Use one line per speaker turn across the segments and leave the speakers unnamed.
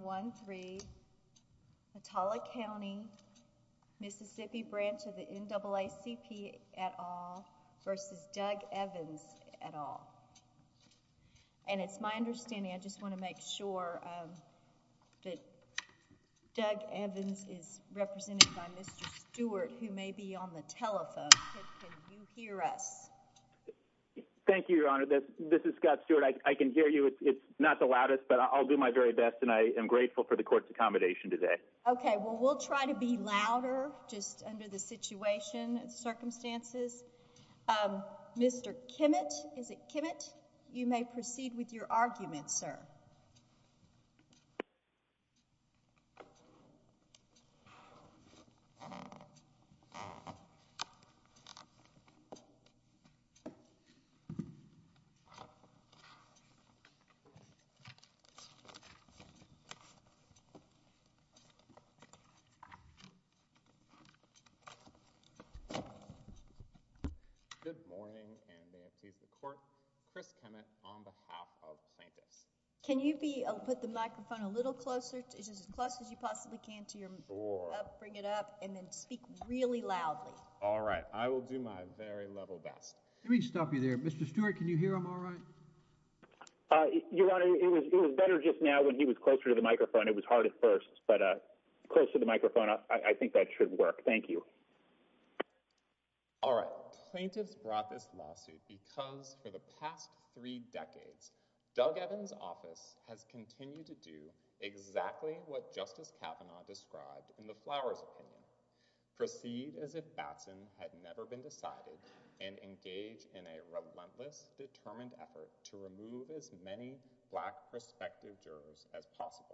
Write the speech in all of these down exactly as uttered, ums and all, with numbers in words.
one three, Atala County, Mississippi branch of the N double A C P et al. Versus Doug Evans et al. And it's my understanding, I just want to make sure um, that Doug Evans is represented by Mister Stewart, who may be on the telephone. Can, can you hear us?
Thank you, Your Honor. This, this is Scott Stewart. I, I can hear you. It's, it's not the loudest, but I'll do my very best, and I am grateful for the court's accommodation today.
Okay, well, we'll try to be louder, just under the situation, circumstances. Um, Mister Kimmett, is it Kimmett? You may proceed with your argument, sir.
Good morning, and may it please the court. Chris Kimmett on behalf of plaintiffs.
Can you be uh, put the microphone a little closer, to, just as close as you possibly can to your
sure.
up, bring it up, and then speak really loudly.
All right, I will do my very level best.
Let me stop you there. Mister Stewart, can you hear him all right?
Uh, Your Honor, it was, it was better just now when he was closer to the microphone. It was hard at first, but uh, close to the microphone, I, I think that should work. Thank you.
All right. Plaintiffs brought this lawsuit because for the past three decades, Doug Evans' office has continued to do exactly what Justice Kavanaugh described in the Flowers opinion. Proceed as if Batson had never been decided and engage in a relentless, determined effort to remove as many black prospective jurors as possible.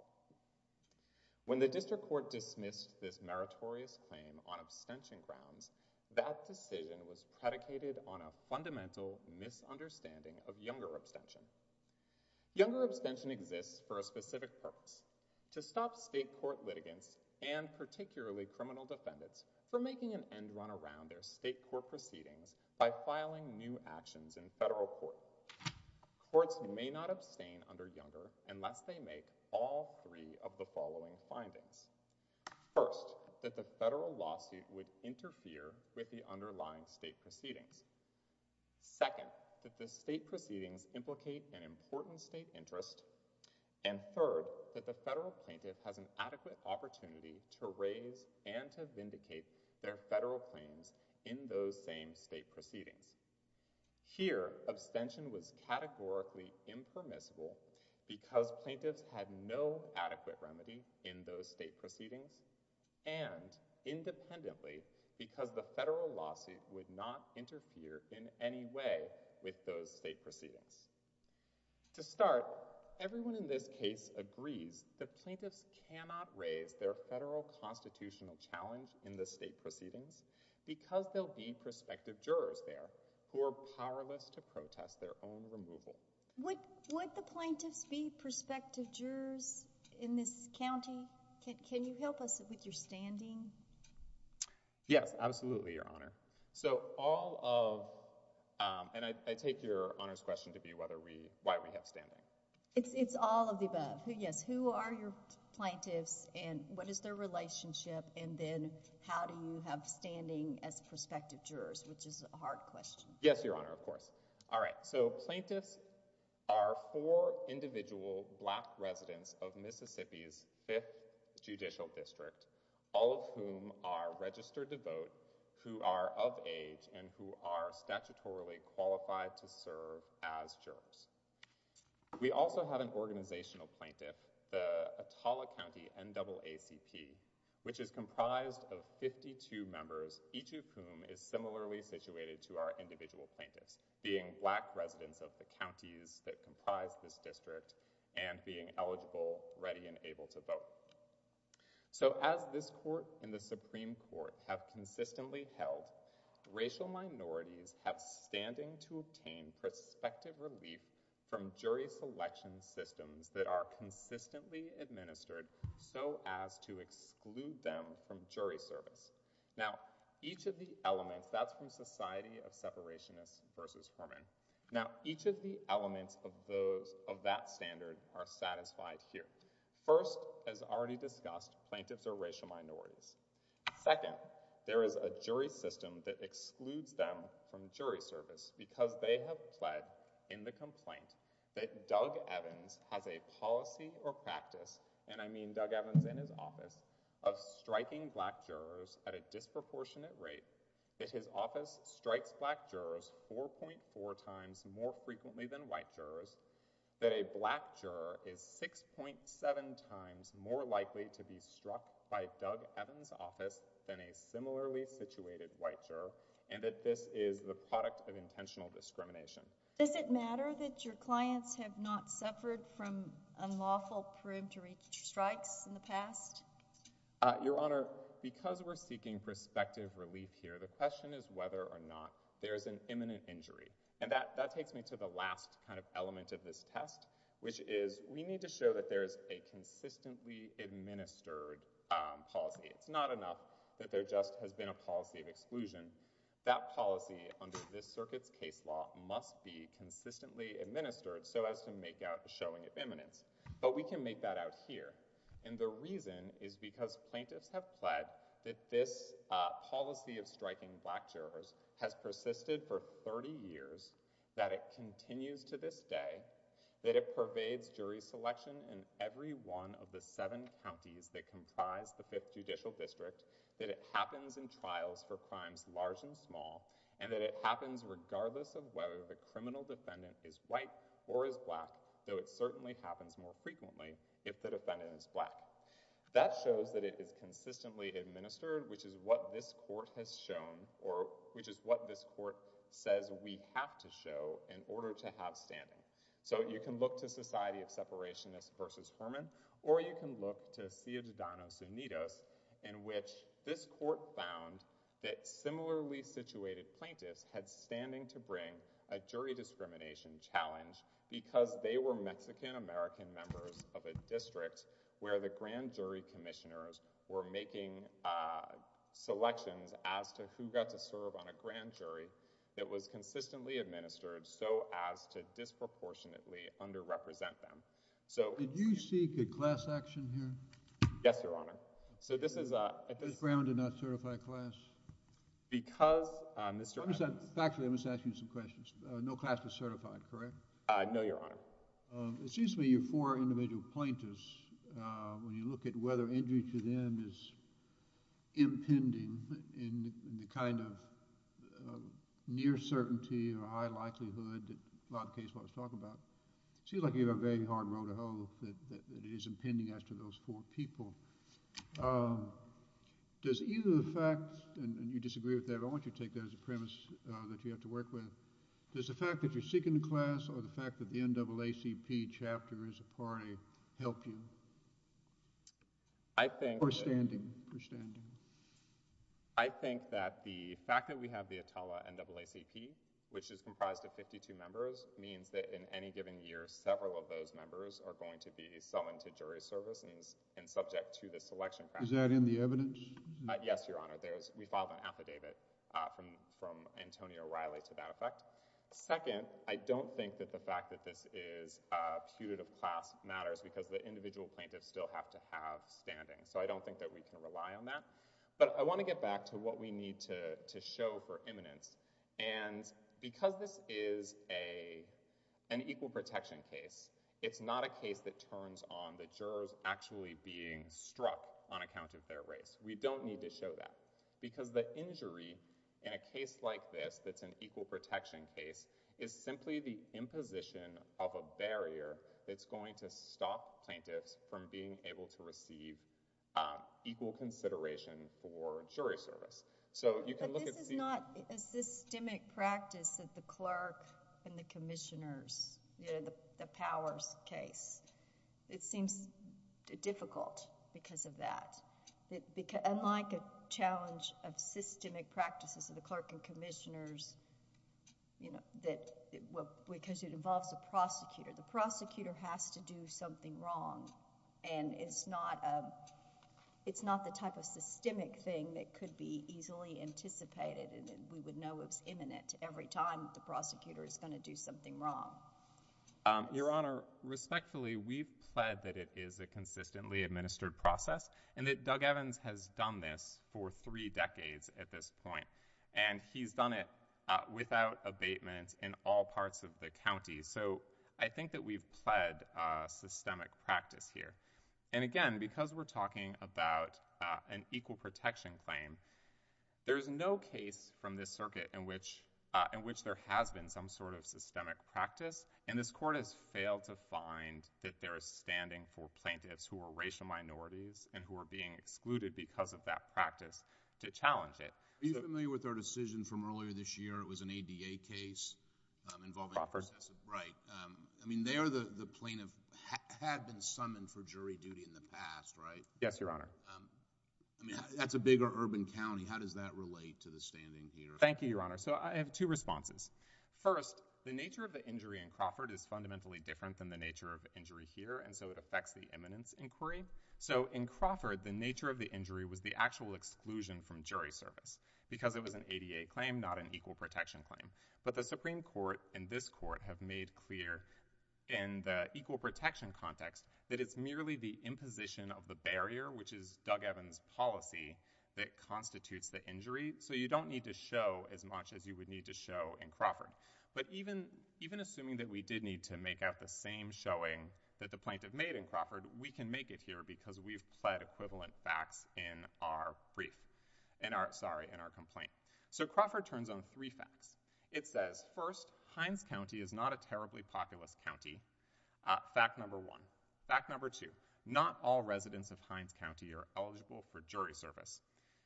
When the district court dismissed this meritorious claim on abstention grounds, that decision was predicated on a fundamental misunderstanding of Younger abstention. Younger abstention exists for a specific purpose: to stop state court litigants, and particularly criminal defendants, from making an end run around their state court proceedings by filing new actions in federal court. Courts may not abstain under Younger unless they make all three of the following findings. First, that the federal lawsuit would interfere with the underlying state proceedings. Second, that the state proceedings implicate an important state interest. And third, that the federal plaintiff has an adequate opportunity to raise and to vindicate their federal claims in those same state proceedings. Here, abstention was categorically impermissible because plaintiffs had no adequate remedy in those state proceedings, and independently because the federal lawsuit would not interfere in any way with those state proceedings. To start, everyone in this case agrees that plaintiffs cannot raise their federal constitutional challenge in the state proceedings because there'll be prospective jurors there who are powerless to protest their own removal.
Would, would the plaintiffs be prospective jurors in this county? Can, can you help us with your standing?
Yes, absolutely, Your Honor. So all of, um, and I, I take Your Honor's question to be whether we, why we have standing.
It's it's all of the above. Who, yes, who are your plaintiffs and what is their relationship, and then how do you have standing as prospective jurors, which is a hard question.
Yes, Your Honor, of course. All right, so plaintiffs are four individual black residents of Mississippi's fifth Judicial District, all of whom are registered to vote, who are of age, and who are statutorily qualified to serve as jurors. We also have an organizational plaintiff, the Atala County N double A C P, which is comprised of fifty-two members, each of whom is similarly situated to our individual plaintiffs, being black residents of the counties that comprise this district and being eligible, ready, and able to vote. So as this court and the Supreme Court have consistently held, racial minorities have standing to obtain prospective relief from jury selection systems that are consistently administered so as to exclude them from jury service. Now, each of the elements, that's from Society of Separationists versus Herman. Now, each of the elements of those of that standard are satisfied here. First, as already discussed, plaintiffs are racial minorities. Second, there is a jury system that excludes them from jury service because they have pled in the complaint that Doug Evans has a policy or practice, and I mean Doug Evans in his office, of striking black jurors at a disproportionate rate, that his office strikes black jurors four point four times more frequently than white jurors, that a black juror is six point seven times more likely to be struck by Doug Evans' office than a similarly situated white juror, and that this is the product of intentional discrimination.
Does it matter that your clients have not suffered from unlawful peremptory strikes in the past?
Uh, Your Honor, because we're seeking prospective relief here, the question is whether or not there's an imminent injury. And that, that takes me to the last kind of element of this test, which is we need to show that there's a consistently administered um, policy. It's not enough that there just has been a policy of exclusion. That policy under this circuit's case law must be consistently administered so as to make out a showing of imminence. But we can make that out here. And the reason is because plaintiffs have pled that this uh, policy of striking black jurors has persisted for thirty years, that it continues to this day, that it pervades jury selection in every one of the seven counties that comprise the fifth Judicial District, that it happens in trials for crimes large and small, and that it happens regardless of whether the criminal defendant is white or is black, though it certainly happens more frequently if the defendant is black. That shows that it is consistently administered, which is what this court has shown, or which is what this court says we have to show in order to have standing. So you can look to Society of Separationists versus Herman, or you can look to Ciudadanos Unidos, in which this court found that similarly situated plaintiffs had standing to bring a jury discrimination challenge because they were Mexican-American members of a district where the grand jury commissioners were making uh, selections as to who got to serve on a grand jury that was consistently administered so as to disproportionately underrepresent them. So,
did you seek a class action here?
Yes, Your Honor. So this is a...
Ms. Brown did not certify class?
Because uh, Mister
I'm just, factually, I'm just asking you some questions. Uh, no class was certified, correct?
Uh, no, Your Honor.
Uh, it seems to me your four individual plaintiffs, uh, when you look at whether injury to them is impending in, in the kind of uh, near certainty or high likelihood that a lot of the case law is talking about, it seems like you have a very hard road to hoe that, that, that it is impending as to those four people. Um, does either the fact, and, and you disagree with that, but I want you to take that as a premise uh, that you have to work with, does the fact that you're seeking the class or the fact that the N double A C P chapter is a party help you?
I think...
Or standing, for standing.
I think that the fact that we have the Atala N double A C P, which is comprised of fifty-two members, means that in any given year, several of those members are going to be summoned to jury service and, and subject to the selection practice.
Is that in the evidence?
Uh, yes, Your Honor. There's, we filed an affidavit uh, from, from Antonio Riley to that effect. Second, I don't think that the fact that this is a putative class matters because the individual plaintiffs still have to have standing. So I don't think that we can rely on that. But I want to get back to what we need to, to show for imminence. And because this is a, an equal protection case, it's not a case that turns on the jurors actually being struck on account of their race. We don't need to show that because the injury in a case like this that's an equal protection case is simply the imposition of a barrier that's going to stop plaintiffs from being able to receive um, equal consideration for jury service. So you can
but
look
this
at...
is not a systemic practice that the clerk and the commissioners, you know, the, the powers case. It seems difficult because of that. It, because, unlike a challenge of systemic practices of the clerk and commissioners, you know, that it, well, because it involves a prosecutor. The prosecutor has to do something wrong, and it's not a, it's not the type of systemic thing that could be easily anticipated, and we would know it was imminent every time the prosecutor is going to do something wrong.
Um, Your Honor, respectfully, we've pled that it is a consistently administered process and that Doug Evans has done this for three decades at this point. And he's done it uh, without abatement in all parts of the county. So I think that we've pled uh, systemic practice here. And again, because we're talking about uh, an equal protection claim, there's no case from this circuit in which uh, in which there has been some sort of systemic practice, and this court has failed to find that there is standing for plaintiffs who are racial minorities and who are being excluded because of that practice to challenge it.
Are you
so,
familiar with our decision from earlier this year? It was an A D A case um, involving
Crawford.
Excessive, right. Um, I mean, there the, the plaintiff ha had been summoned for jury duty in the past, right?
Yes, Your Honor.
Um, I mean, that's a bigger urban county. How does that relate to the standing here?
Thank you, Your Honor. So I have two responses. First, the nature of the injury in Crawford is fundamentally different than the nature of injury here, and so it affects the imminence inquiry. So in Crawford, the nature of the injury was the actual exclusion from jury service because it was an A D A claim, not an equal protection claim. But the Supreme Court and this court have made clear in the equal protection context that it's merely the imposition of the barrier, which is Doug Evans' policy, that constitutes the injury. So you don't need to show as much as you would need to show in Crawford. But even, even assuming that we did need to make out the same showing that the plaintiff made in Crawford, we can make it here because we've pled equivalent facts in our brief, in our, sorry, in our complaint. So Crawford turns on three facts. It says, first, Hinds County is not a terribly populous county. Uh, fact number one. Fact number two, not all residents of Hinds County are eligible for jury service.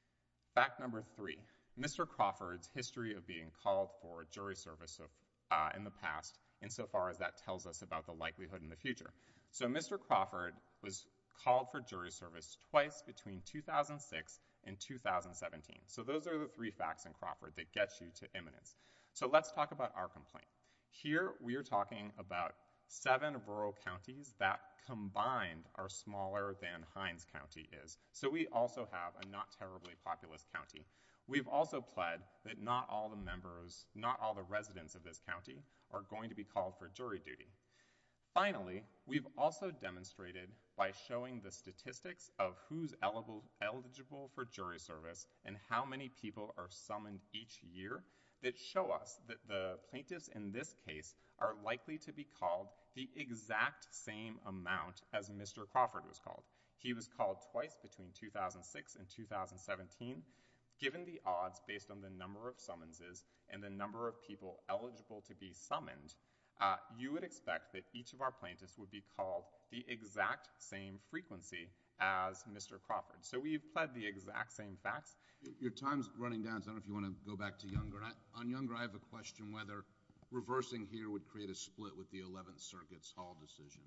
Fact number three, Mister Crawford's history of being called for jury service of, uh, in the past, insofar as that tells us about the likelihood in the future. So Mister Crawford was called for jury service twice between two thousand six and two thousand seventeen. So those are the three facts in Crawford that get you to imminence. So let's talk about our complaint. Here we are talking about seven rural counties that combined are smaller than Hinds County is. So we also have a not terribly populous county. We've also pled that not all the members, not all the residents of this county are going to be called for jury duty. Finally, we've also demonstrated by showing the statistics of who's eligible, eligible for jury service and how many people are summoned each year that show us that the plaintiffs in this case are likely to be called the exact same amount as Mister Crawford was called. He was called twice between two thousand six and two thousand seventeen. Given the odds based on the number of summonses and the number of people eligible to be summoned, uh, you would expect that each of our plaintiffs would be called the exact same frequency as Mister Crawford. So we've pled the exact same facts.
Your time's running down, so I don't know if you want to go back to Younger. I, on Younger, I have a question whether reversing here would create a split with the eleventh Circuit's Hall decision.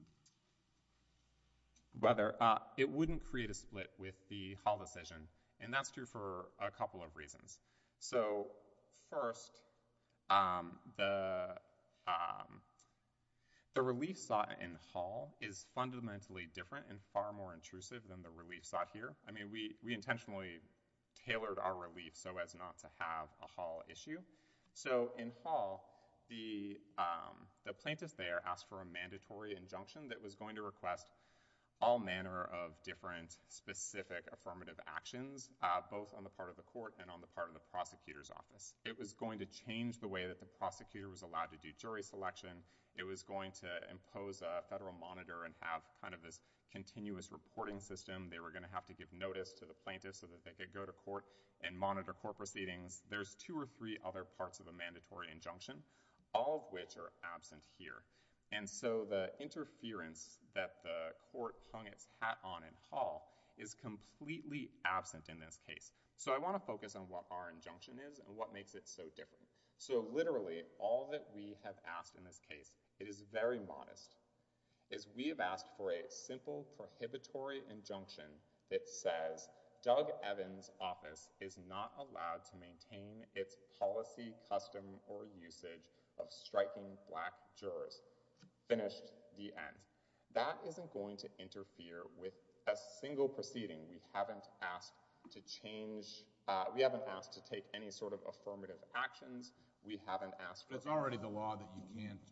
Whether uh, it wouldn't create a split with the Hall decision, and that's true for a couple of reasons. So first, um, the um, the relief sought in Hall is fundamentally different and far more intrusive than the relief sought here. I mean, we, we intentionally tailored our relief so as not to have a Hall issue. So in Hall, the, um, the plaintiffs there asked for a mandatory injunction that was going to request all manner of different specific affirmative actions, uh, both on the part of the court and on the part of the prosecutor's office. It was going to change the way that the prosecutor was allowed to do jury selection. It was going to impose a federal monitor and have kind of this continuous reporting system. They were going to have to give notice to the plaintiffs so that they could go to court and monitor court proceedings. There's two or three other parts of a mandatory injunction, all of which are absent here. And so the interference that the court hung its hat on in Hall is completely absent in this case. So I want to focus on what our injunction is and what makes it so different. So literally, all that we have asked in this case, it is very modest, is we have asked for a simple prohibitory injunction that says Doug Evans' office is not allowed to maintain its policy, custom, or usage of striking black jurors. Finished, the end. That isn't going to interfere with a single proceeding. We haven't asked to change, uh, we haven't asked to take any sort of affirmative actions. We haven't asked for—
But it's already the law that you can't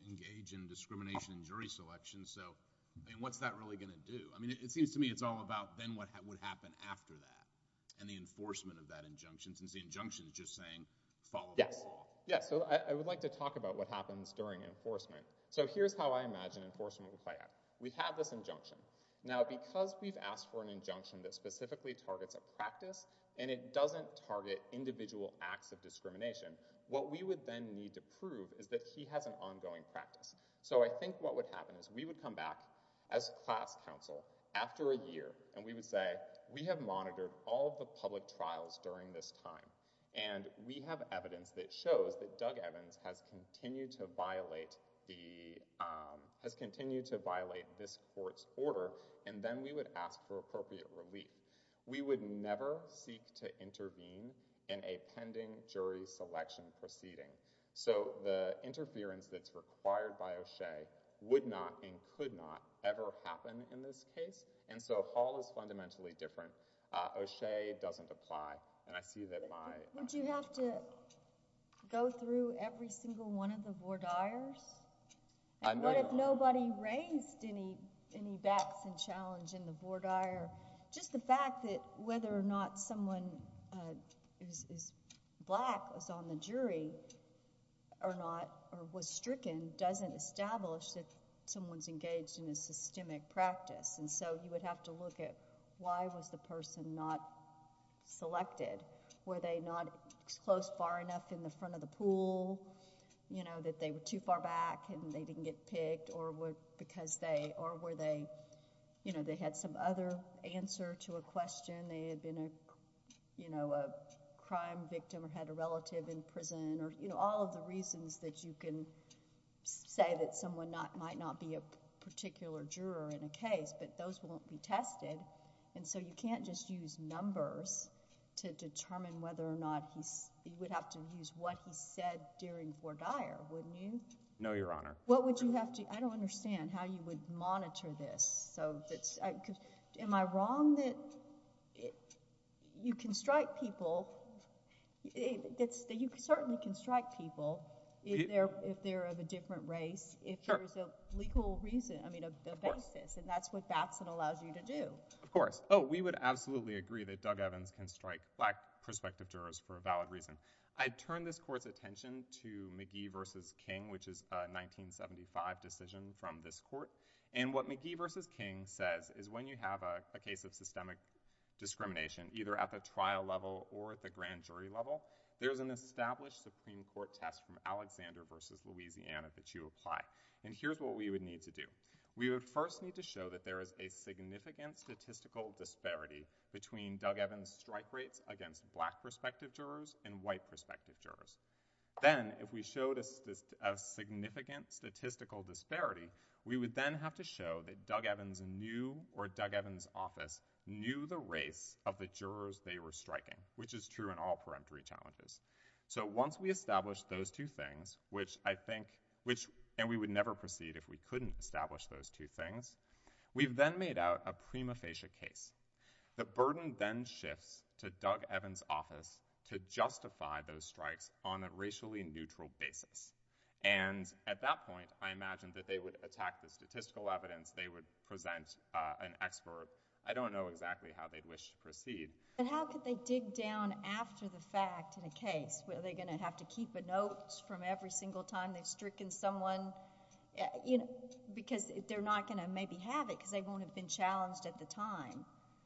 engage in discrimination in jury selection. So, I mean, what's that really going to do? I mean, it, it seems to me it's all about then what ha would happen after that and the enforcement of that injunction, since the injunction is just saying follow
yes.
the law.
Yes, so I, I would like to talk about what happens during enforcement. So here's how I imagine enforcement will play out. We have this injunction. Now, because we've asked for an injunction that specifically targets a practice and it doesn't target individual acts of discrimination, what we would then need to prove is that he has an ongoing practice. So I think what would happen is we would come back as class counsel after a year and we would say, we have monitored all of the public trials during this time. And we have evidence that shows that Doug Evans has continued to violate the, um, has continued to violate this court's order, and then we would ask for appropriate relief. We would never seek to intervene in a pending jury selection proceeding. So the interference that's required by O'Shea would not and could not ever happen in this case, and so Hall is fundamentally different. Uh, O'Shea doesn't apply. And I see that my...
Would you have to go through every single one of the voir dires? And what if nobody raised any any Batson challenge in the voir dire? Just the fact that whether or not someone uh, is, is black was on the jury or not, or was stricken, doesn't establish that someone's engaged in a systemic practice. And so you would have to look at why was the person not selected? Were they not close far enough in the front of the pool, you know, that they were too far back and they didn't get picked, or were because they, or were they, you know, they had some other answer to a question, they had been a, you know, a crime victim or had a relative in prison, or, you know, all of the reasons that you can say that someone not might not be a particular juror in a case, but those won't be tested. And so you can't just use numbers to determine whether or not he's, you would have to use what he said during voir dire, wouldn't you?
No, Your Honor.
What would you have to, I don't understand how you would monitor this. So that's, I, am I wrong that it, you can strike people, it, it's, you certainly can strike people if
it,
they're, if they're of a different race, if
sure.
there's a legal reason, I mean, a, a basis, and that's what Batson allows you to do.
Of course. Oh, we would absolutely agree that Doug Evans can strike black prospective jurors for a valid reason. I'd turn this court's attention to McGee versus King, which is a nineteen seventy-five decision from this court. And what McGee versus King says is when you have a, a case of systemic discrimination, either at the trial level or at the grand jury level, there's an established Supreme Court test from Alexander versus Louisiana that you apply. And here's what we would need to do. We would first need to show that there is a significant statistical disparity between Doug Evans' strike rates against black prospective jurors and white prospective jurors. Then, if we showed a, st a significant statistical disparity, we would then have to show that Doug Evans knew, or Doug Evans' office knew the race of the jurors they were striking, which is true in all peremptory challenges. So once we establish those two things, which I think, which, and we would never proceed if we couldn't establish those two things, we've then made out a prima facie case. The burden then shifts to Doug Evans' office to justify those strikes on a racially neutral basis. And at that point, I imagine that they would attack the statistical evidence, they would present uh, an expert. I don't know exactly how they'd wish to proceed.
But how could they dig down after the fact in a case? Are they going to have to keep a note from every single time they've stricken someone? Uh, you know, because they're not going to maybe have it because they won't have been challenged at the time.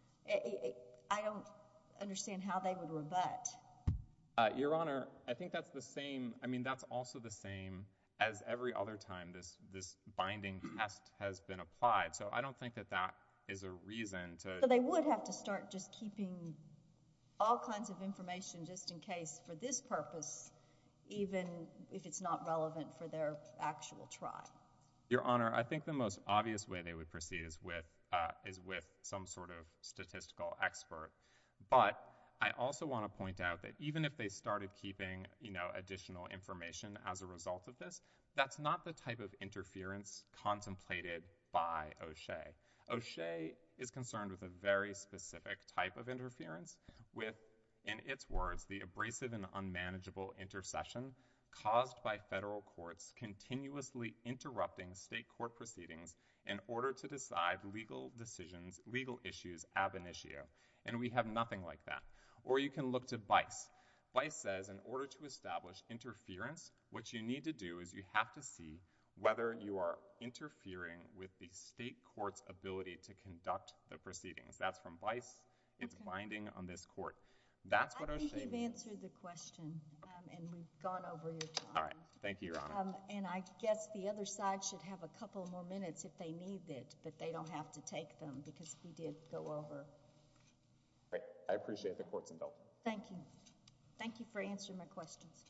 I, I, I don't understand how they would rebut.
Uh, Your Honor, I think that's the same, I mean, that's also the same as every other time this, this binding test has been applied. So I don't think that that is a reason to...
So they would have to start just keeping all kinds of information just in case for this purpose, even if it's not relevant for their actual trial.
Your Honor, I think the most obvious way they would proceed is with, uh, is with some sort of statistical expert. But I also want to point out that even if they started keeping, you know, additional information as a result of this, that's not the type of interference contemplated by O'Shea. O'Shea is concerned with a very specific type of interference with, in its words, the abrasive and unmanageable intercession caused by federal courts continuously interrupting state court proceedings in order to decide legal decisions, legal issues ab initio. And we have nothing like that. Or you can look to Bice. Bice says in order to establish interference, what you need to do is you have to see whether you are interfering with the state court's ability to conduct the proceedings. That's from Bice. It's
Okay.
binding on this court. That's what
I
O'Shea
think you've
means.
answered the question, um, and we've gone over your time.
All right. Thank you, Your Honor.
Um, and I guess the other side should have a couple more minutes if they need it, but they don't have to take them because we did go over.
Great. I appreciate the court's indulgence.
Thank you. Thank you for answering my questions.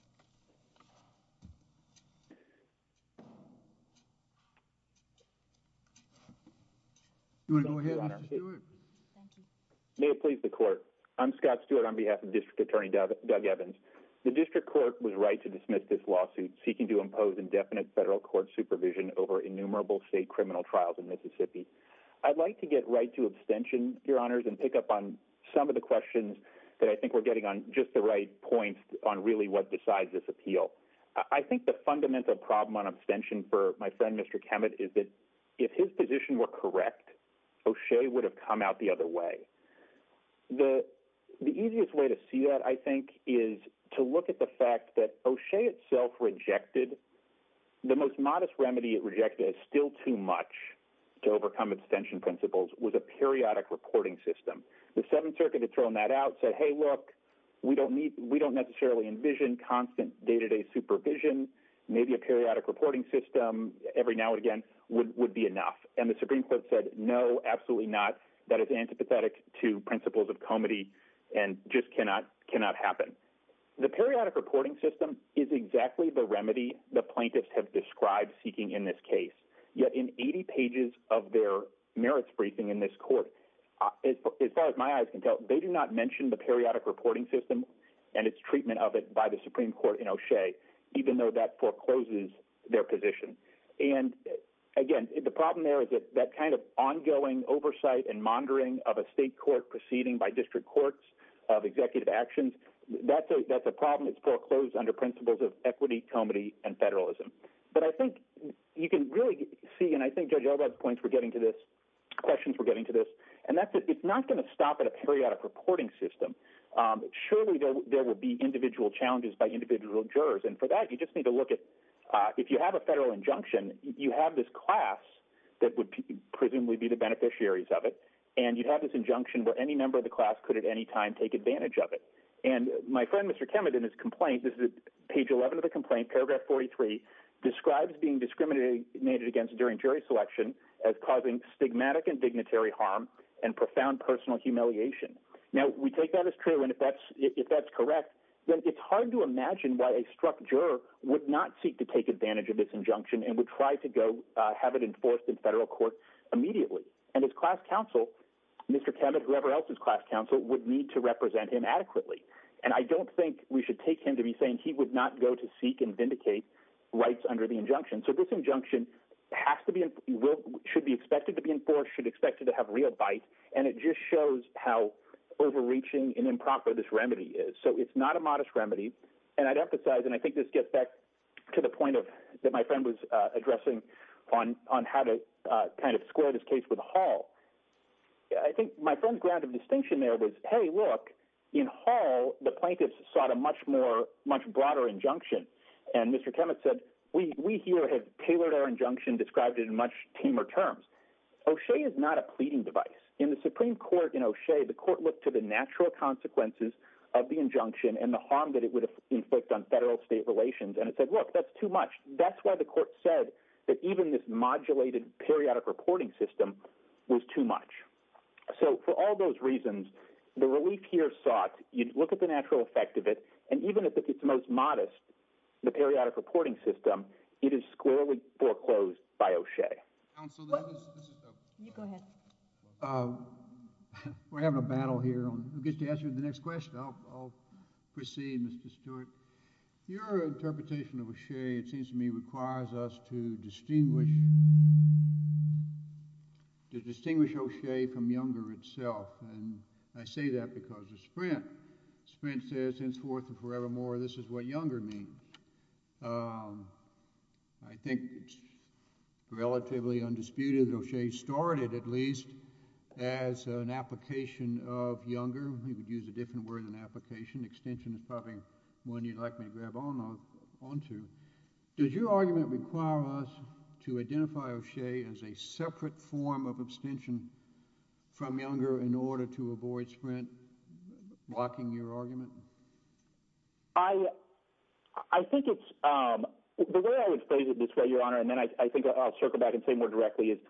You want to go
Thank you,
ahead,
Your Honor.
Mister Stewart?
Thank you.
May it please the court. I'm Scott Stewart on behalf of District Attorney Doug, Doug Evans. The district court was right to dismiss this lawsuit seeking to impose indefinite federal court supervision over innumerable state criminal trials in Mississippi. I'd like to get right to abstention, Your Honors, and pick up on some of the questions that I think we're getting on just the right points on really what decides this appeal. I think the fundamental problem on abstention for my friend Mister Kemet is that if his position were correct, O'Shea would have come out the other way. The the easiest way to see that, I think, is to look at the fact that O'Shea itself rejected the most modest remedy it rejected as still too much to overcome abstention principles was a periodic reporting system. The Seventh Circuit had thrown that out, said, hey, look, we don't need, we don't necessarily envision constant day-to-day supervision. Maybe a periodic reporting system every now and again would, would be enough. And the Supreme Court said, no, absolutely not. That is antipathetic to principles of comity and just cannot cannot happen. The periodic reporting system is exactly the remedy the plaintiffs have described seeking in this case. Yet in eighty pages of their merits briefing in this court, uh, as, as far as my eyes can tell, they do not mention the periodic reporting system and its treatment of it by the Supreme Court in O'Shea, even though that forecloses their position. And again, the problem there is that that kind of ongoing oversight and monitoring of a state court proceeding by district courts of executive actions, that's a that's a problem. It's foreclosed under principles of equity, comity, and federalism. But I think you can really see, and I think Judge Elrod's points were getting to this, questions were getting to this, and that's it. It's not going to stop at a periodic reporting system. Um, surely there, there will be individual challenges by individual jurors, and for that you just need to look at, uh, if you have a federal injunction, you have this class that would p- presumably be the beneficiaries of it, and you'd have this injunction where any member of the class could at any time take advantage of it. And my friend Mister Kemet in his complaint, this is at page eleven of the complaint, paragraph forty-three, describes being discriminated against during jury selection as causing stigmatic and dignitary harm and profound personal humiliation. Now, we take that as true, and if that's if that's correct, then it's hard to imagine why a struck juror would not seek to take advantage of this injunction and would try to go uh, have it enforced in federal court immediately. And as class counsel, Mister Kemet, whoever else is class counsel, would need to represent him adequately. And I don't think we should take him to be saying he would not go to seek and vindicate rights under the injunction. So this injunction has to be, will, should be expected to be enforced, should expected to have real bite, and it just shows how overreaching and improper this remedy is. So it's not a modest remedy, and I'd emphasize, and I think this gets back to the point of that my friend was uh, addressing on on how to uh, kind of square this case with Hall. I think my friend's ground of distinction there was, hey, look, in Hall, the plaintiffs sought a much more, much broader injunction. And Mister Kemet said, we, we here have tailored our injunction, described it in much tamer terms. O'Shea is not a pleading device. In the Supreme Court in O'Shea, the court looked to the natural consequences of the injunction and the harm that it would inflict on federal-state relations. And it said, look, that's too much. That's why the court said that even this modulated periodic reporting system was too much. So for all those reasons, the relief here sought, you look at the natural effect of it, and even if it's most modest, the periodic reporting system, it is squarely foreclosed by O'Shea.
Counsel,
What?
this, this is... Oh,
You go ahead.
Uh, we're having a battle here on who gets to answer the next question. I'll, I'll proceed, Mister Stewart. Your interpretation of O'Shea, it seems to me, requires us to distinguish to distinguish O'Shea from Younger itself. And I say that because of Sprint. Sprint says, henceforth and forevermore, this is what Younger means. Um, I think it's relatively undisputed that O'Shea started, at least, as an application of younger. We would use a different word than application. Extension is probably one you'd like me to grab on onto. Does your argument require us to identify O'Shea as a separate form of abstention from younger in order to avoid Sprint blocking your argument?
I I think it's um, the way I would phrase it this way, Your Honor, and then I, I think I'll circle back and say more directly is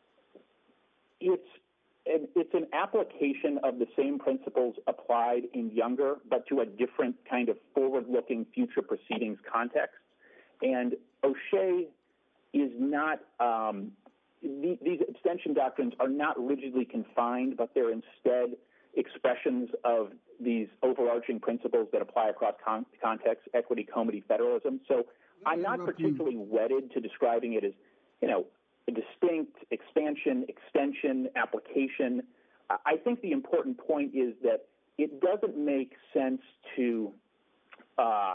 it's an, it's an application of the same principles applied in younger, but to a different kind of forward-looking future proceedings context. And O'Shea is not um, the, these abstention doctrines are not rigidly confined, but they're instead expressions of these overarching principles that apply across con- contexts, equity, comity, federalism. So I'm not particularly wedded to describing it as, you know, a distinct expansion, extension, application. I think the important point is that it doesn't make sense to uh,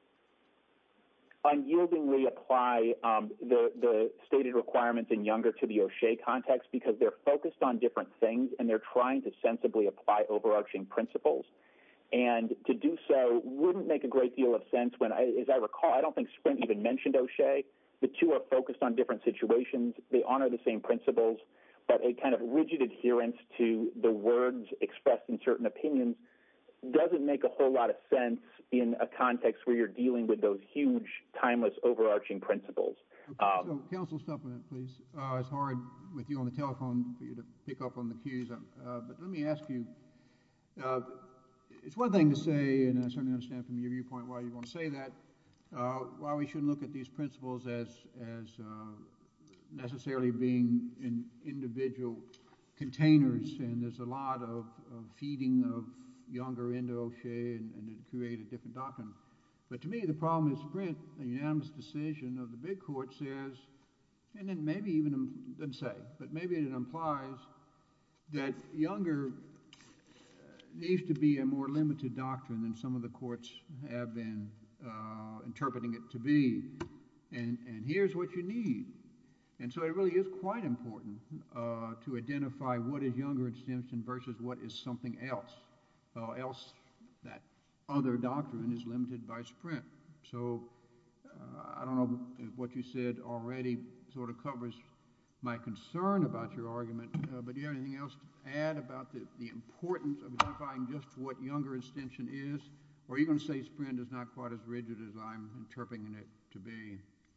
unyieldingly apply um, the, the stated requirements in younger to the O'Shea context because they're focused on different things and they're trying to sensibly apply overarching principles. And to do so wouldn't make a great deal of sense when, I, as I recall, I don't think Sprint even mentioned O'Shea. The two are focused on different situations. They honor the same principles, but a kind of rigid adherence to the words expressed in certain opinions doesn't make a whole lot of sense in a context where you're dealing with those huge, timeless, overarching principles.
Okay,
um,
so, counsel, supplement, please. Uh, it's hard with you on the telephone for you to pick up on the cues, uh, but let me ask you, uh, it's one thing to say, and I certainly understand from your viewpoint why you want to say that, uh, why we shouldn't look at these principles as, as uh, necessarily being in individual containers, and there's a lot of, of feeding of younger into O'Shea and, and to create a different doctrine. But to me, the problem is Sprint, a unanimous decision of the big court says, and then maybe even doesn't say, but maybe it implies that younger needs to be a more limited doctrine than some of the courts have been uh, interpreting it to be. And, and here's what you need. And so it really is quite important uh, to identify what is younger abstention versus what is something else. Uh, else that other doctrine is limited by Sprint. So uh, I don't know if what you said already sort of covers my concern about your argument, uh, but do you have anything else to add about the, the importance of identifying just what younger abstention is? Or are you going to say Sprint is not quite as rigid as I'm interpreting it to be?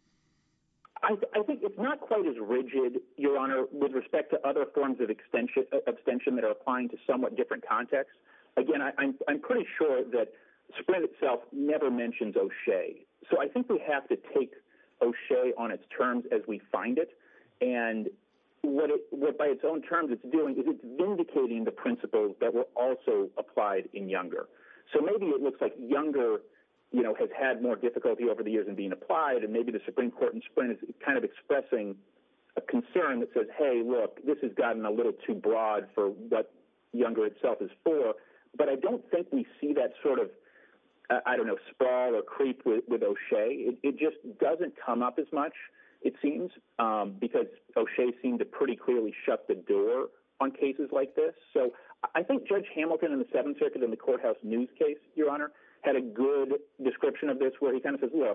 I, th- I think it's not quite as rigid, Your Honor, with respect to other forms of extension, uh, abstention that are applying to somewhat different contexts. Again, I, I'm, I'm pretty sure that Sprint itself never mentions O'Shea. So I think we have to take O'Shea on its terms as we find it. And what, it, what by its own terms it's doing is it's vindicating the principles that were also applied in younger. So maybe it looks like younger, you know, has had more difficulty over the years in being applied, and maybe the Supreme Court in Sprint is kind of expressing a concern that says, hey, look, this has gotten a little too broad for what younger itself is for. But I don't think we see that sort of, uh, I don't know, sprawl or creep with, with O'Shea. It, it just doesn't come up as much, it seems, um, because O'Shea seemed to pretty clearly shut the door on cases like this. So I think Judge Hamilton in the Seventh Circuit in the Courthouse News case, Your Honor, had a good description of this where he kind of says, look,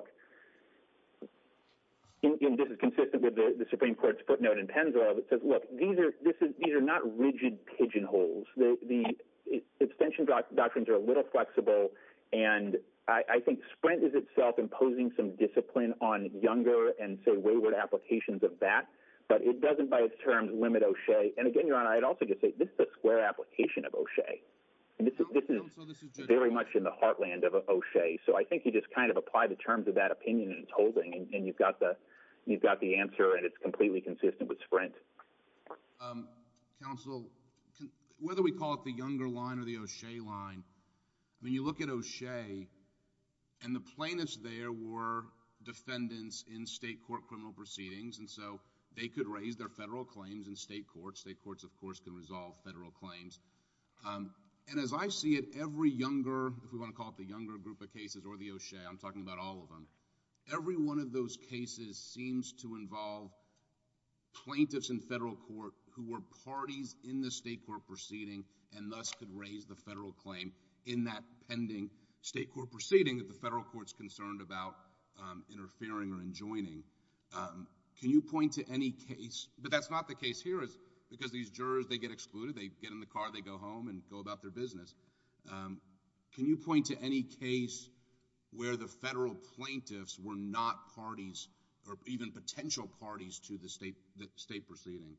in, in, this is consistent with the, the Supreme Court's footnote in Pennzoil that says, look, these are this is these are not rigid pigeonholes. The the abstention doc- doctrines are a little flexible, and I, I think Sprint is itself imposing some discipline on younger and, say, wayward applications of that, but it doesn't by its terms limit O'Shea. And again, Your Honor, I'd also just say this is a square application of O'Shea. And this is, this is
so this is
very much in the heartland of O'Shea. So I think you just kind of apply the terms of that opinion and its holding, and, and you've got the you've got the answer, and it's completely consistent with Sprint.
Um, counsel, can, whether we call it the younger line or the O'Shea line, I mean, you look at O'Shea, and the plaintiffs there were defendants in state court criminal proceedings, and so they could raise their federal claims in state courts. State courts, of course, can resolve federal claims. Um, and as I see it, every younger, if we want to call it the younger group of cases or the O'Shea, I'm talking about all of them, every one of those cases seems to involve plaintiffs in federal court who were parties in the state court proceeding and thus could raise the federal claim in that pending state court proceeding that the federal court's concerned about um, interfering or enjoining. Um, can you point to any case, but that's not the case here, is because these jurors, they get excluded, they get in the car, they go home and go about their business. Um, can you point to any case where the federal plaintiffs were not parties or even potential parties to the state the state proceeding?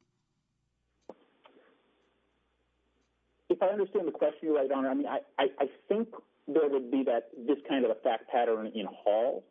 If I understand the question, you're right, Honor. I mean, I, I, I think there would be that this kind of a fact pattern in Hall,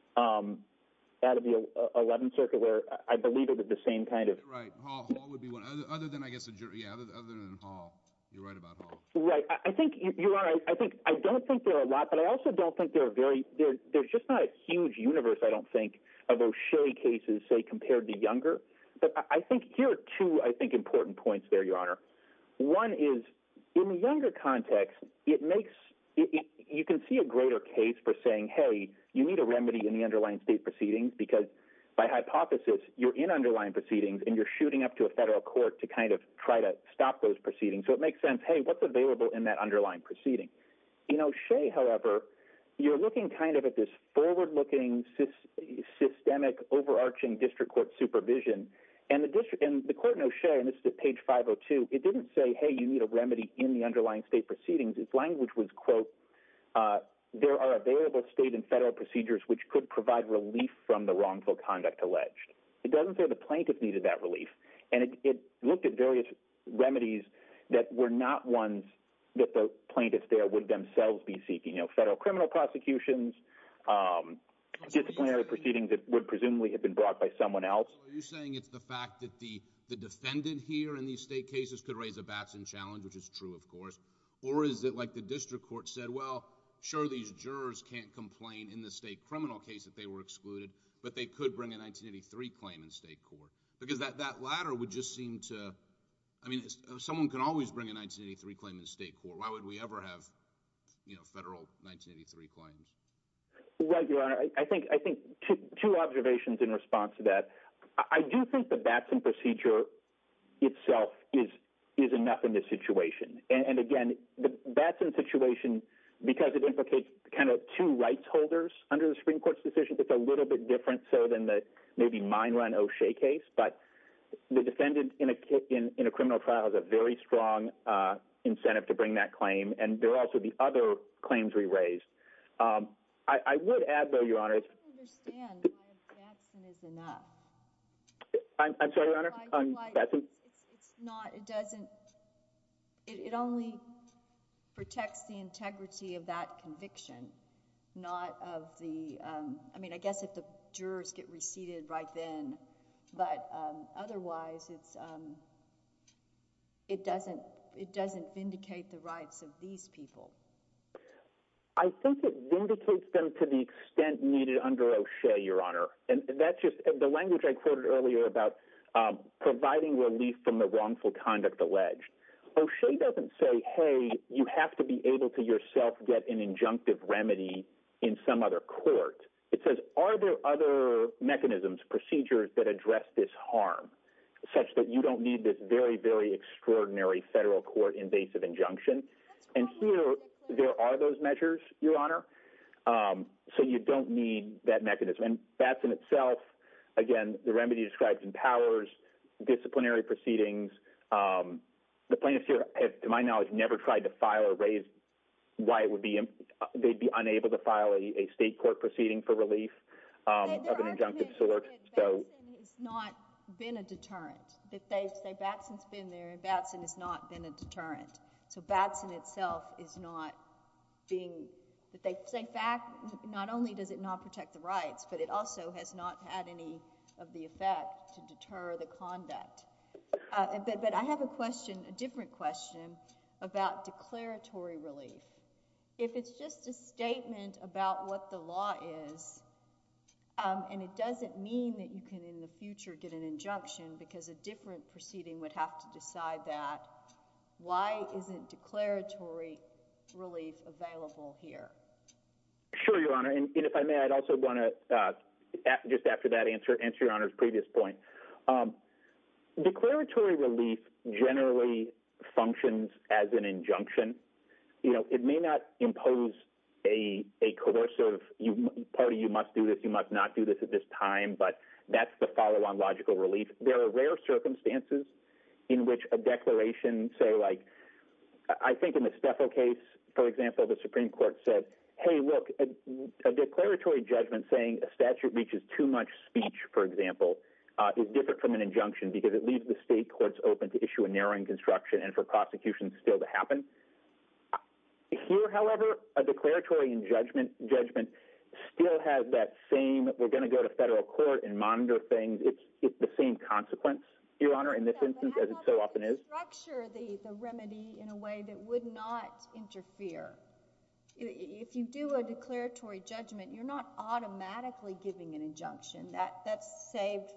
um, out of the eleventh Circuit, where I believe it was the same kind of.
Right, Hall, Hall would be one. Other, other than I guess a jury, yeah. Other, other than Hall, you're right about Hall.
Right. I, I think you're right. I think I don't think there are a lot, but I also don't think there are very. There, there's just not a huge universe. I don't think of O'Shea cases, say, compared to Younger. But I, I think here are two, I think, important points there, Your Honor. One is, in the Younger context, it makes it, it, you can see a greater case for saying, hey, you need a remedy in the underlying state proceedings because, by hypothesis, you're in underlying proceedings and you're shooting up to a federal court to kind of try to stop those proceedings. So it makes sense, hey, what's available in that underlying proceeding? In O'Shea, however, you're looking kind of at this forward-looking, sy- systemic, overarching district court supervision. And the district and the court in O'Shea, and this is at page five oh two, it didn't say, hey, you need a remedy in the underlying state proceedings. Its language was, quote, uh, there are available state and federal procedures which could provide relief from the wrongful conduct alleged. It doesn't say the plaintiff needed that relief. And it, it looked at various remedies that were not ones that the plaintiffs there would themselves be seeking, you know, federal criminal prosecutions, um, so disciplinary proceedings that would presumably have been brought by someone else.
So are you saying it's the fact that the, the defendant here in these state cases could raise a Batson challenge, which is true, of course, or is it like the district court said, well, sure, these jurors can't complain in the state criminal case that they were excluded, but they could bring a nineteen eighty-three claim in state court? Because that, that latter would just seem to, I mean, someone can always bring a nineteen eighty-three claim in state court. Why would we ever have, you know, federal nineteen eighty-three claims?
Right, Your Honor. I, I think I think two, two observations in response to that. I, I do think the Batson procedure itself is is enough in this situation. And, and again, the Batson situation, because it implicates kind of two rights holders under the Supreme Court's decision, it's a little bit different so than the maybe mine run O'Shea case. But the defendant in a in, in a criminal trial has a very strong uh, incentive to bring that claim, and there are also the other claims we raised. Um, I, I would add, though, Your Honor,
I don't understand why Batson is enough.
I'm, I'm sorry, Your Honor.
Why,
um,
why
Batson?
It's, it's not. It doesn't. It, it only protects the integrity of that conviction, not of the. Um, I mean, I guess if the jurors get reseated right then, but um, otherwise, it's. Um, it doesn't. It doesn't vindicate the rights of these people.
I think it vindicates them to the extent needed under O'Shea, Your Honor. And that's just the language I quoted earlier about um, providing relief from the wrongful conduct alleged. O'Shea doesn't say, hey, you have to be able to yourself get an injunctive remedy in some other court. It says, are there other mechanisms, procedures that address this harm such that you don't need this very, very extraordinary federal court invasive injunction? And here, there are those measures, Your Honor, um, so you don't need that mechanism. And Batson itself, again, the remedy describes empowers, disciplinary proceedings. Um, the plaintiffs here have, to my knowledge, never tried to file or raise why it would be they'd be unable to file a, a state court proceeding for relief um, of an injunctive sort. So
Batson has not been a deterrent. That they say Batson's been there, and Batson has not been a deterrent. So Batson itself is not being, that they say fact, not only does it not protect the rights, but it also has not had any of the effect to deter the conduct. Uh, but, but I have a question, a different question about declaratory relief. If it's just a statement about what the law is, um, and it doesn't mean that you can in the future get an injunction because a different proceeding would have to decide that, why isn't declaratory relief available here?
Sure, Your Honor. And, and if I may, I'd also want to, uh, just after that, answer, answer Your Honor's previous point. Um, declaratory relief generally functions as an injunction. You know, it may not impose a, a coercive you, party, you must do this, you must not do this at this time, but that's the follow-on logical relief. There are rare circumstances in which a declaration, say, like, I think in the Steffel case, for example, the Supreme Court said, hey, look, a, a declaratory judgment saying a statute reaches too much speech, for example, uh, is different from an injunction because it leaves the state courts open to issue a narrowing construction and for prosecutions still to happen. Here, however, a declaratory judgment judgment still has that same, we're going to go to federal court and monitor things. It's it's the same consequence, Your Honor, in this
yeah,
instance, as it so often is.
Structure the, the remedy in a way that would not interfere. If you do a declaratory judgment, you're not automatically giving an injunction. That that's saved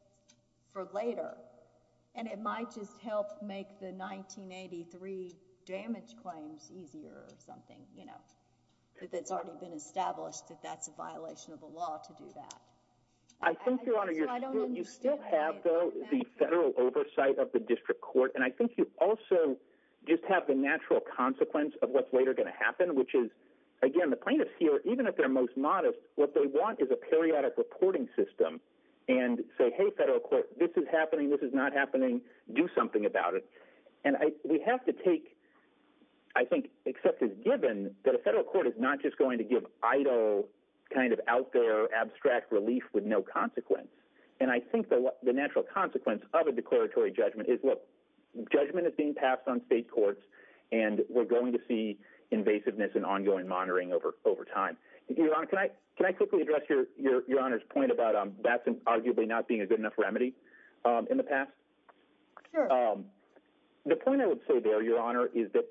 for later. And it might just help make the nineteen eighty-three damage claims easier or something, you know, that it's already been established that that's a violation of the law to do that.
I think, I, Your Honor,
so
you're
still,
you still have, though, the federal oversight of the district court, and I think you also just have the natural consequence of what's later going to happen, which is, again, the plaintiffs here, even if they're most modest, what they want is a periodic reporting system and say, hey, federal court, this is happening, this is not happening, do something about it. And I, we have to take, I think, accept as given that a federal court is not just going to give idle kind of out there abstract relief with no consequence. And I think the, the natural consequence of a declaratory judgment is, look, judgment is being passed on state courts, and we're going to see invasiveness and ongoing monitoring over over time. Your Honor, can I can I quickly address your your, your Honor's point about um, Batson arguably not being a good enough remedy um, in the past?
Sure.
Um, the point I would say there, Your Honor, is that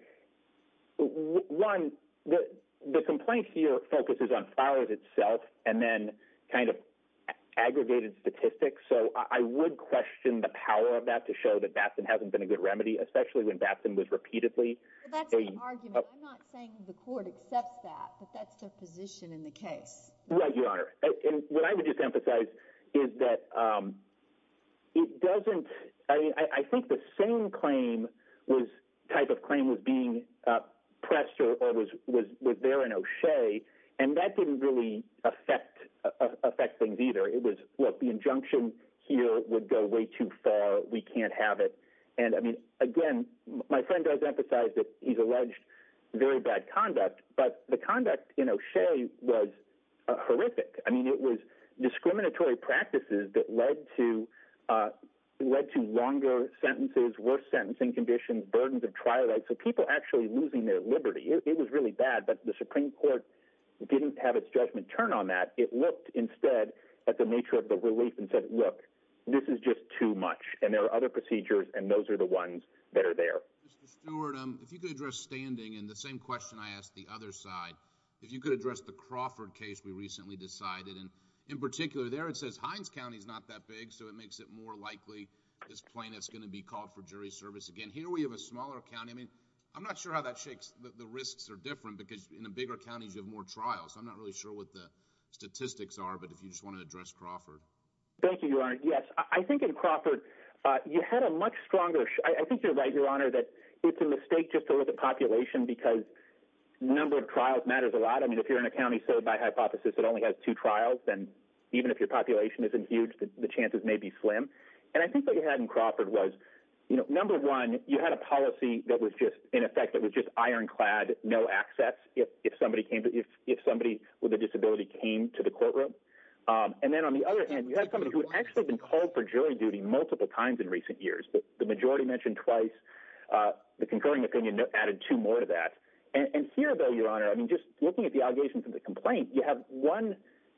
w- one the the complaint here focuses on Flowers itself and then kind of aggregated statistics. So I, I would question the power of that to show that Batson hasn't been a good remedy, especially when Batson was repeatedly.
Well, that's
a,
an argument. Uh, I'm not saying the court accepts that, but that's their position in the case.
Right, Your Honor. And, and what I would just emphasize is that um, it doesn't. I mean, I, I think the same claim was type of claim was being uh, pressed or, or was was was there in O'Shea, and that didn't really affect uh, affect things either. It was, look, the injunction here would go way too far. We can't have it. And I mean, again, my friend does emphasize that he's alleged very bad conduct, but the conduct in O'Shea was uh, horrific. I mean, it was discriminatory practices that led to uh, led to longer sentences, worse sentencing conditions, burdens of trial rights. So people actually losing their liberty. It, it was really bad, but the Supreme Court didn't have its judgment turn on that. It looked instead at the nature of the relief and said, look, this is just too much, and there are other procedures, and those are the ones that are there.
Mister Stewart, um, if you could address standing, and the same question I asked the other side, if you could address the Crawford case we recently decided, and in particular there it says Hinds County is not that big, so it makes it more likely this plaintiff's going to be called for jury service again. Here we have a smaller county. I mean, I'm not sure how that shakes. The, the risks are different because in the bigger counties you have more trials. So I'm not really sure what the statistics are, but if you just want to address Crawford.
Thank you, Your Honor. Yes, I think in Crawford uh, you had a much stronger sh- – I think you're right, Your Honor, that it's a mistake just to look at population because number of trials matters a lot. I mean, if you're in a county, say, by hypothesis, that only has two trials, then even if your population isn't huge, the, the chances may be slim. And I think what you had in Crawford was, you know, number one, you had a policy that was just, in effect, that was just ironclad, no access if, if somebody came to, if, if somebody with a disability came to the courtroom. Um, and then on the other hand, you had somebody who had actually been called for jury duty multiple times in recent years. The, the majority mentioned twice. Uh, the concurring opinion added two more to that. And, and here, though, Your Honor, I mean, just looking at the allegations of the complaint, you have one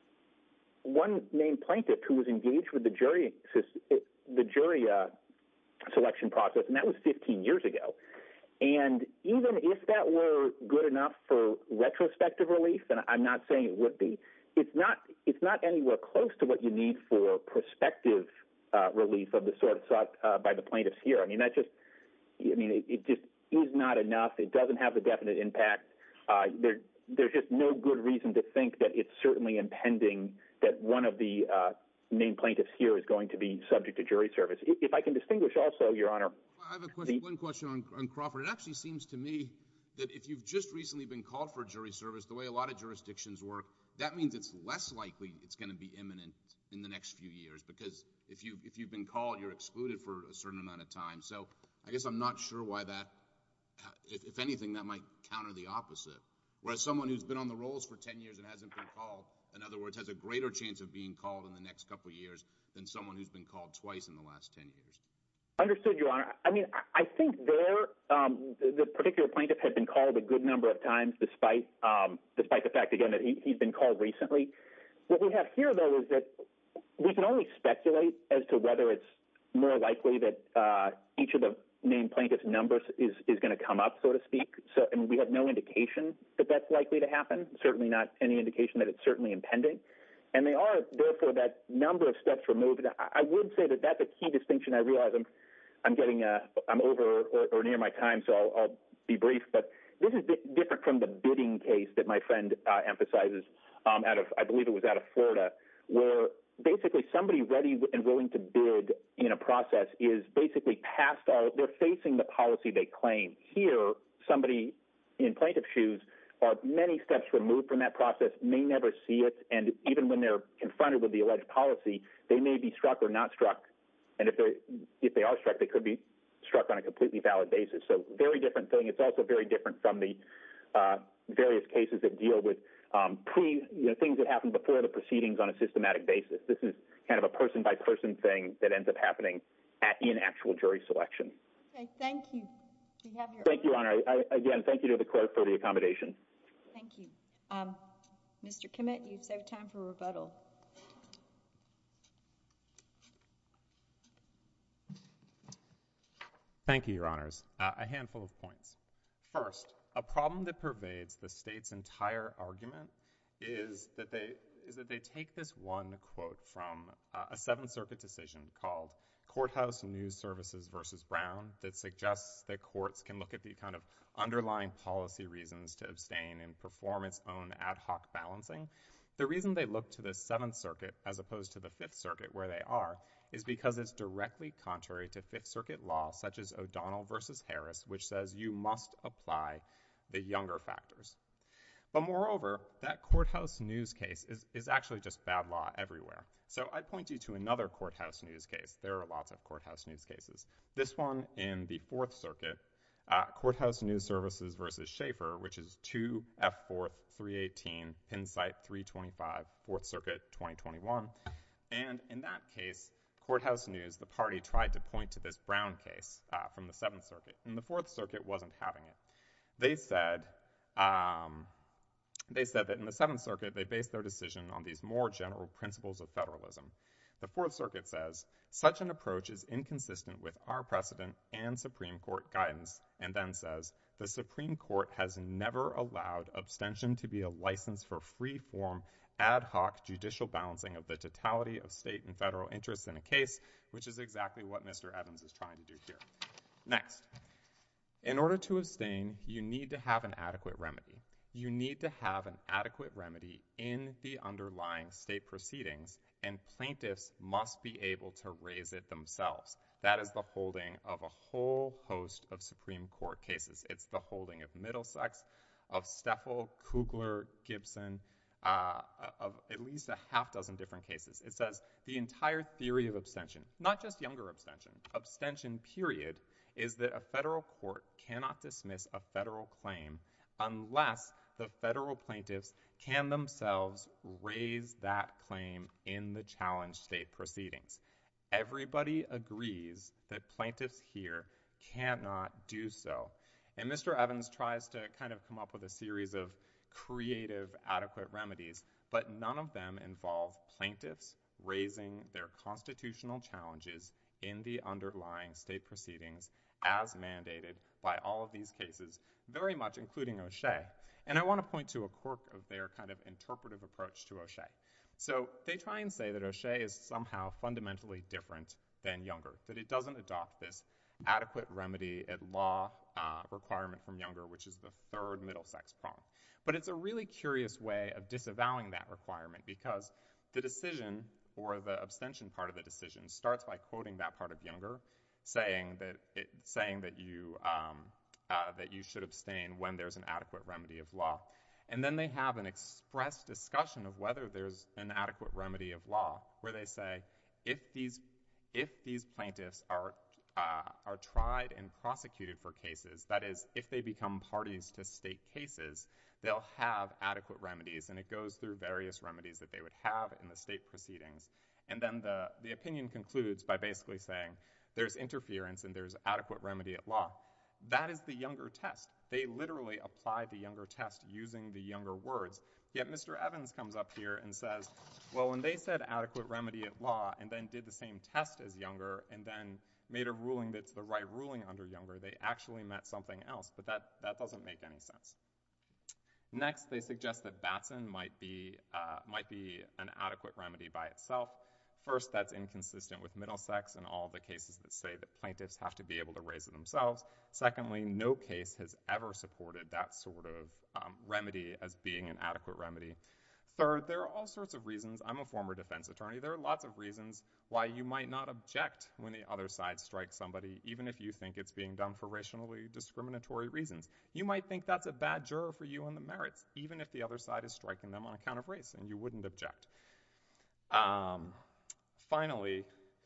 one named plaintiff who was engaged with the jury the jury uh, selection process, and that was fifteen years ago. And even if that were good enough for retrospective relief, and I'm not saying it would be, it's not it's not anywhere close to what you need for prospective uh, relief of the sort sought uh, by the plaintiffs here. I mean, that just, I mean, it, it just is not enough. It doesn't have the definite impact. Uh, there, there's just no good reason to think that it's certainly impending that one of the uh, named plaintiffs here is going to be subject to jury service. If I can distinguish also, Your Honor.
I have a question,
the,
one question on, on Crawford. It actually seems to me that if you've just recently been called for jury service, the way a lot of jurisdictions work, that means it's less likely it's going to be imminent in the next few years, because if you've, if you've been called, you're excluded for a certain amount of time. So I guess I'm not sure why that, if, if anything, that might counter the opposite. Whereas someone who's been on the rolls for ten years and hasn't been called, in other words, has a greater chance of being called in the next couple of years than someone who's been called twice in the last ten years.
Understood, Your Honor. I mean, I think there, um, the, the particular plaintiff had been called a good number of times, despite um, despite the fact, again, that he, he'd been called recently. What we have here, though, is that we can only speculate as to whether it's more likely that uh, each of the named plaintiffs' numbers is, is going to come up, so to speak. So, and we have no indication that that's likely to happen, certainly not any indication that it's certainly impending. And they are, therefore, that number of steps removed. I, I would say that that's a key distinction. I realize I'm I'm getting, uh, I'm over or, or near my time, so I'll, I'll be brief. But this is di- different from the bidding case that my friend uh, emphasizes um, out of, I believe it was out of Florida, where basically somebody ready and willing to bid in a process is basically past all, they're facing the policy they claim. Here, somebody in plaintiff's shoes are many steps removed from that process, may never see it, and even when they're confronted with the alleged policy, they may be struck or not struck. And if they if they are struck, they could be struck on a completely valid basis. So very different thing. It's also very different from the uh, various cases that deal with um, pre you know, things that happen before the proceedings on a systematic basis. This is kind of a person by person thing that ends up happening at in actual jury selection.
Okay, thank you. Do you have your
thank you, Your Honor. I, again, thank you to the court for the accommodation.
Thank you, um, Mister Kimmett. You've saved time for rebuttal.
Thank you, Your Honors. Uh, a handful of points. First, a problem that pervades the state's entire argument is that they is that they take this one quote from uh, a Seventh Circuit decision called Courthouse News Services versus Brown that suggests that courts can look at the kind of underlying policy reasons to abstain and perform its own ad hoc balancing. The reason they look to the Seventh Circuit as opposed to the Fifth Circuit where they are is because it's directly contrary to Fifth Circuit law, such as O'Donnell versus Harris, which says you must apply the younger factors. But moreover, that courthouse news case is, is actually just bad law everywhere. So I'd point you to another courthouse news case. There are lots of courthouse news cases. This one in the Fourth Circuit, uh, Courthouse News Services versus Schaefer, which is two F fourth three eighteen, pin site three twenty-five, Fourth Circuit twenty twenty-one. And in that case, Courthouse News, the party tried to point to this Brown case uh, from the Seventh Circuit, and the Fourth Circuit wasn't having it. They said, um, they said that in the Seventh Circuit, they based their decision on these more general principles of federalism. The Fourth Circuit says, such an approach is inconsistent with our precedent and Supreme Court guidance, and then says, the Supreme Court has never allowed abstention to be a license for free-form ad hoc judicial balancing of the totality of state and federal interests in a case, which is exactly what Mister Evans is trying to do here. Next, in order to abstain, you need to have an adequate remedy. You need to have an adequate remedy in the underlying state proceedings, and plaintiffs must be able to raise it themselves. That is the holding of a whole host of Supreme Court cases. It's the holding of Middlesex, of Steffel, Kugler, Gibson, Uh, of at least a half dozen different cases. It says the entire theory of abstention, not just younger abstention, abstention period, is that a federal court cannot dismiss a federal claim unless the federal plaintiffs can themselves raise that claim in the challenged state proceedings. Everybody agrees that plaintiffs here cannot do so. And Mister Evans tries to kind of come up with a series of creative, adequate remedies, but none of them involve plaintiffs raising their constitutional challenges in the underlying state proceedings as mandated by all of these cases, very much including O'Shea. And I want to point to a quirk of their kind of interpretive approach to O'Shea. So they try and say that O'Shea is somehow fundamentally different than Younger, that it doesn't adopt this adequate remedy at law uh, requirement from Younger, which is the third Middlesex prong. But it's a really curious way of disavowing that requirement because the decision, or the abstention part of the decision, starts by quoting that part of Younger, saying that it, saying that you um, uh, that you should abstain when there's an adequate remedy of law. And then they have an express discussion of whether there's an adequate remedy of law, where they say, if these if these plaintiffs are uh, are tried and prosecuted for cases, that is, if they become parties to state cases, they'll have adequate remedies, and it goes through various remedies that they would have in the state proceedings. And then the, the opinion concludes by basically saying there's interference and there's adequate remedy at law. That is the Younger test. They literally applied the Younger test using the Younger words. Yet Mister Evans comes up here and says, well, when they said adequate remedy at law and then did the same test as Younger and then made a ruling that's the right ruling under Younger, they actually meant something else. But that, that doesn't make any sense. Next, they suggest that Batson might be, uh, might be an adequate remedy by itself. First, that's inconsistent with Middlesex and all the cases that say that plaintiffs have to be able to raise it themselves. Secondly, no case has ever supported that sort of um, remedy as being an adequate remedy. Third, there are all sorts of reasons. I'm a former defense attorney. There are lots of reasons why you might not object when the other side strikes somebody, even if you think it's being done for racially discriminatory reasons. You might think that's a bad juror for you on the merits, even if the other side is striking them on account of race, and you wouldn't object. Um... Finally,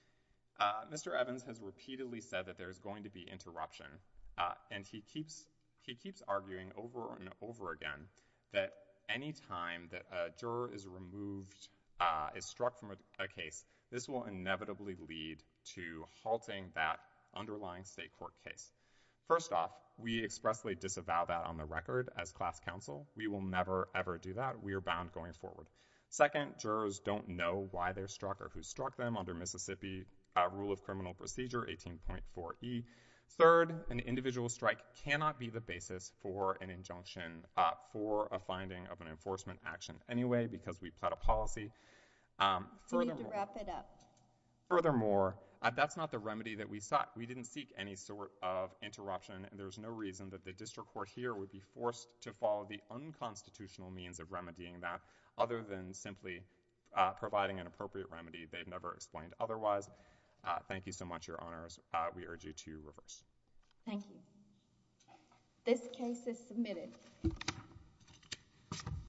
uh, Mister Evans has repeatedly said that there's going to be interruption, uh, and he keeps he keeps arguing over and over again that any time that a juror is removed, uh, is struck from a, a case, this will inevitably lead to halting that underlying state court case. First off, we expressly disavow that on the record as class counsel. We will never, ever do that. We are bound going forward. Second, jurors don't know why they're struck or who struck them under Mississippi uh, Rule of Criminal Procedure eighteen point four E. Third, an individual strike cannot be the basis for an injunction uh, for a finding of an enforcement action anyway, because we pled a policy. Um,
you need to wrap it up.
Furthermore, uh, that's not the remedy that we sought. We didn't seek any sort of interruption, and there's no reason that the district court here would be forced to follow the unconstitutional means of remedying that, other than simply uh, providing an appropriate remedy. They've never explained otherwise. Uh, thank you so much, Your Honors. Uh, we urge you to reverse.
Thank you. This case is submitted.